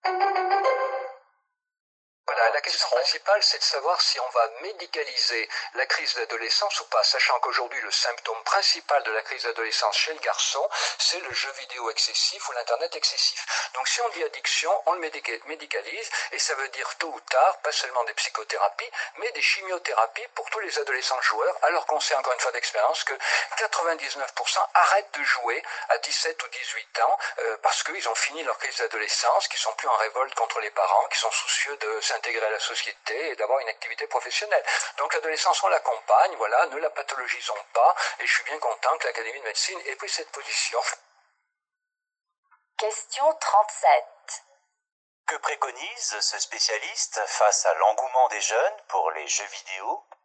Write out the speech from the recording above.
Voilà, la question principale, c'est de savoir si on va médicaliser la crise d'adolescence ou pas, sachant qu'aujourd'hui, le symptôme principal de la crise d'adolescence chez le garçon, c'est le jeu vidéo excessif ou l'Internet excessif. Donc si on dit addiction, on le médicalise, et ça veut dire tôt ou tard, pas seulement des psychothérapies, mais des chimiothérapies pour tous les adolescents joueurs, alors qu'on sait encore une fois d'expérience que 99% arrêtent de jouer à 17 ou 18 ans parce qu'ils ont fini leur crise d'adolescence, qu'ils sont plus en révolte contre les parents, qui sont soucieux de s'intégrer à la société et d'avoir une activité professionnelle. Donc l'adolescence, on l'accompagne, voilà, ne la pathologisons pas, et je suis bien content que l'Académie de médecine ait pris cette position. Question 37. Que préconise ce spécialiste face à l'engouement des jeunes pour les jeux vidéo